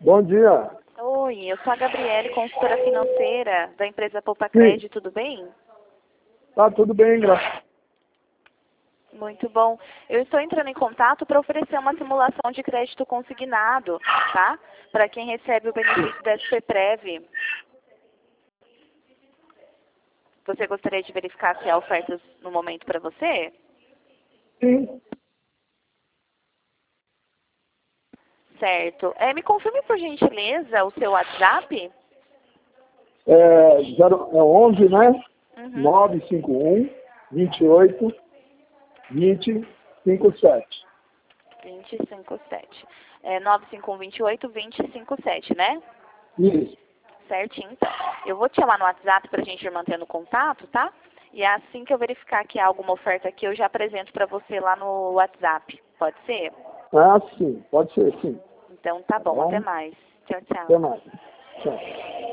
Bom dia. Oi, eu sou a Gabriele, consultora financeira da empresa Poupa Sim. Crédito, tudo bem? Tá tudo bem, graças. Muito bom. Eu estou entrando em contato para oferecer uma simulação de crédito consignado, tá? Para quem recebe o benefício da SPPrev. Você gostaria de verificar se há ofertas no momento para você? Sim. Certo. Me confirme, por gentileza, o seu WhatsApp? 11, né? Uhum. 951 28 20 57. 257. 95128-2057, né? Isso. Certinho, então. Eu vou te chamar no WhatsApp para a gente ir mantendo contato, tá? E assim que eu verificar que há alguma oferta aqui, eu já apresento para você lá no WhatsApp. Pode ser? Ah, sim. Pode ser, sim. Então tá Tá bom, até bom? mais. Tchau, Até tchau. mais. Tchau.